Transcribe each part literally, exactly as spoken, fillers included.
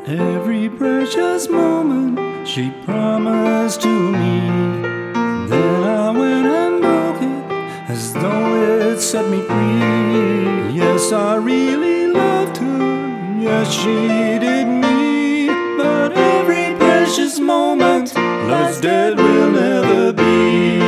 Every precious moment she promised to me. Then I went and broke it as though it set me free. Yes, I really loved her, yes, she did me. But every precious moment lies dead will never be.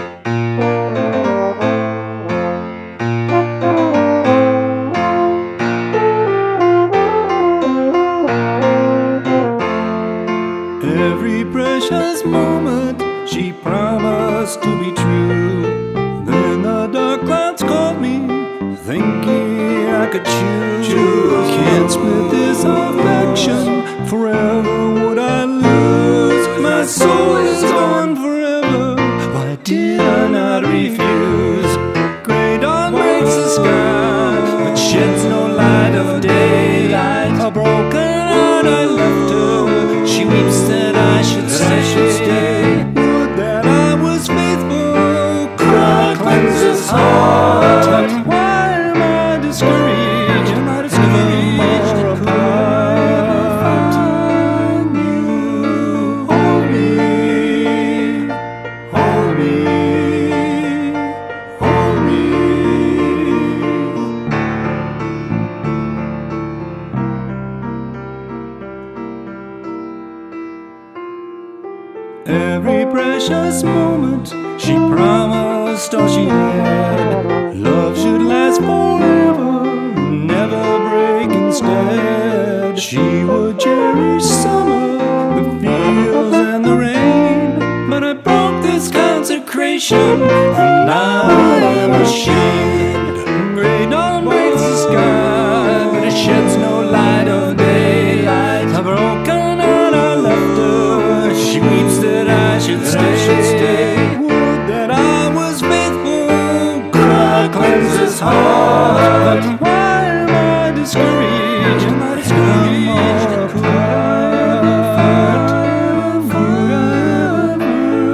Every precious moment she promised to be true. Then the dark clouds caught me, thinking I could choose. Can't split this affection, forever would I lose. My soul is gone forever, why did I not refuse? Grey dawn breaks the sky, but sheds no light of daylight. A broken heart I left her, she weeps that I should stay. Would that I was faithful, cry cleanses heart. But why am I discouraged? Am I discouraged? Never more apart. You hold me, hold me, hold me. Every precious moment she promised all she had. Love should last forever, never break instead. She would cherish summer, the fields and the rain. But I broke this consecration, and now I am ashamed. Grey dawn breaks the sky, but it sheds no light of daylight. A broken heart I left her, she weeps that I should stay. Would that I was faithful, cry cleanses heart. But why am I discouraged? Am I discouraged? Apart forever.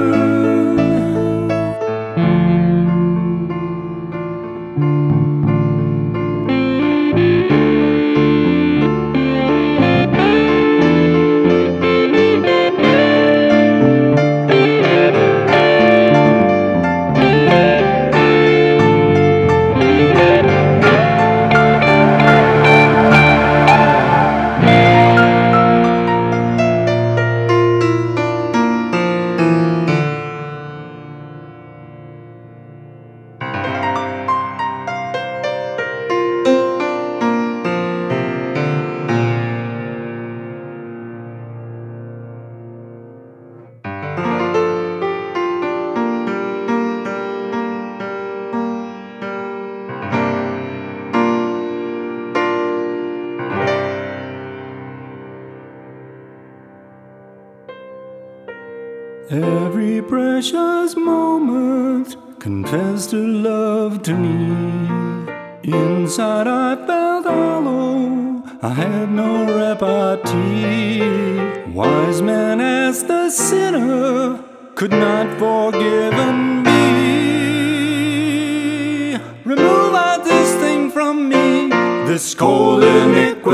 Every precious moment confessed her love to me. Inside I felt hollow, I had no repartee. Wise men asked the sinner, could not forgive me. Remove out this thing from me, this cold iniquity.